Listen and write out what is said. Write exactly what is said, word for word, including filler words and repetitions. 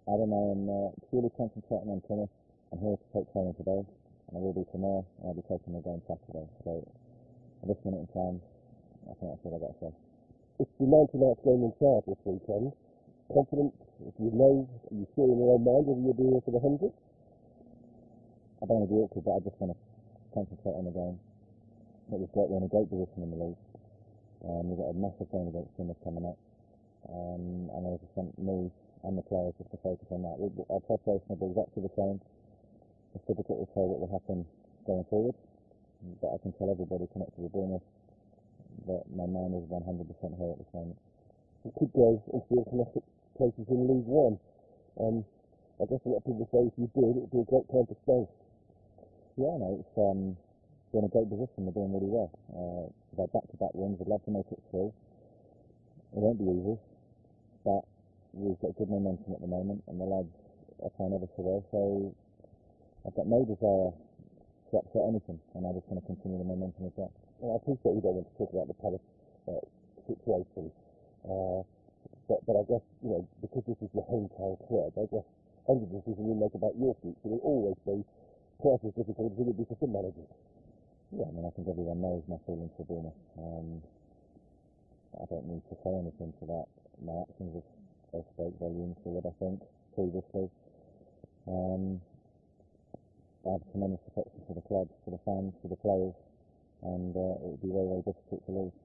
I don't know, I'm uh, purely concentrating on tennis. I'm here to take training today, and I will be tomorrow, and I'll be taking the game Saturday. So, at this minute in time, I think that's all I've got to say. It's the ninety-ninth game in charge this weekend. Confident, if you know, are you sure in your own mind whether you'll be here for the hundred? I don't want to be awkward, but I just want to concentrate on the game. It was great, we're in a great position in the league. Um, we've got a massive game against Plymouth coming up. Um, and I just want me and the players just to focus on that. We, our preparation will be exactly the same. It's difficult to tell what will happen going forward, but I can tell everybody connected with Bournemouth that my mind is one hundred percent here at this moment. It could go into the automatic places in League One. Um, I guess a lot of people say if you did, it would be a great time to stay. Yeah, no, it's um, we're in a great position. We're doing really well. Uh, we've had back-to-back wins. We'd love to make it through. It won't be easy, but we've got good momentum at the moment, and the lads are playing ever so well. So I've got no desire to upset anything, and I just want to continue the momentum with that. Well, I appreciate you don't want to talk about the Palace uh, situation, uh, but, but I guess, you know, because this is your hometown club, I guess any decision you make about your future will always be twice as difficult as it would be for some managers. Yeah, I mean, I think everyone knows my feelings for Bournemouth. Um, I don't need to say anything to that. My actions have, have spoke volumes for what I think previously. Um, I have tremendous affection for the club, for the fans, for the players, and uh, it would be very, very difficult to lose.